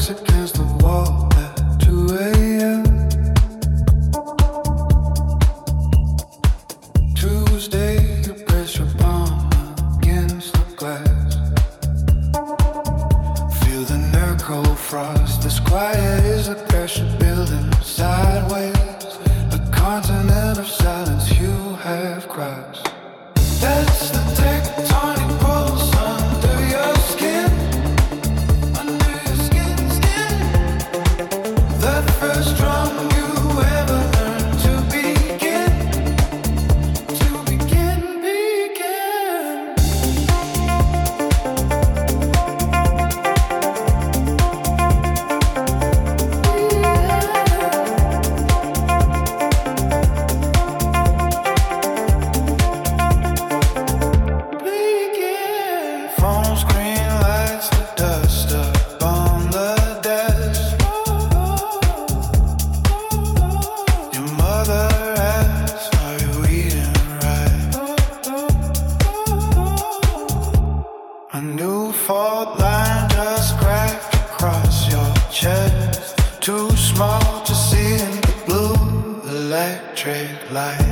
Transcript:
press against the wall at 2 a.m. Tuesday, you press your palm against the glass. Feel the nerve cold frost. As quiet as the pressure building sideways. A continent of silence you have crossed. That's the tectonic pulse under your skin. Under your skin. The first drum you ever learned to begin. To begin. Phone screen lights the dust up on the desk. Your mother asks, are you eating right? A new fault line just cracked across your chest. Too small to see in the blue electric light.